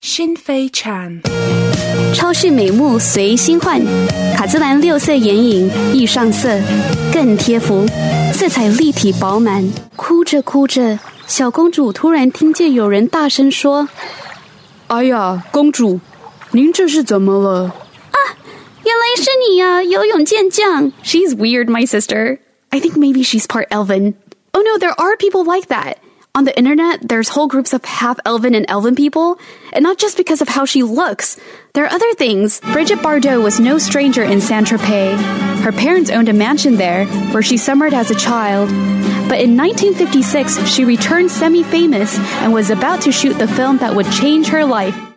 新飞찬 超市美目随心换，卡姿兰6色眼影易上色，更贴肤，色彩立体饱满。哭着哭着，小公主突然听见有人大声说：“ 哎呀，公主，您这是怎么了？” 啊，原来是你啊，游泳健将。She's weird, my sister. I think maybe she's part elven. Oh no, there are people like that.On the internet, there's whole groups of half-elven and elven people, and not just because of how she looks. There are other things. Brigitte Bardot was no stranger in Saint-Tropez. Her parents owned a mansion there, where she summered as a child. But in 1956, she returned semi-famous and was about to shoot the film that would change her life.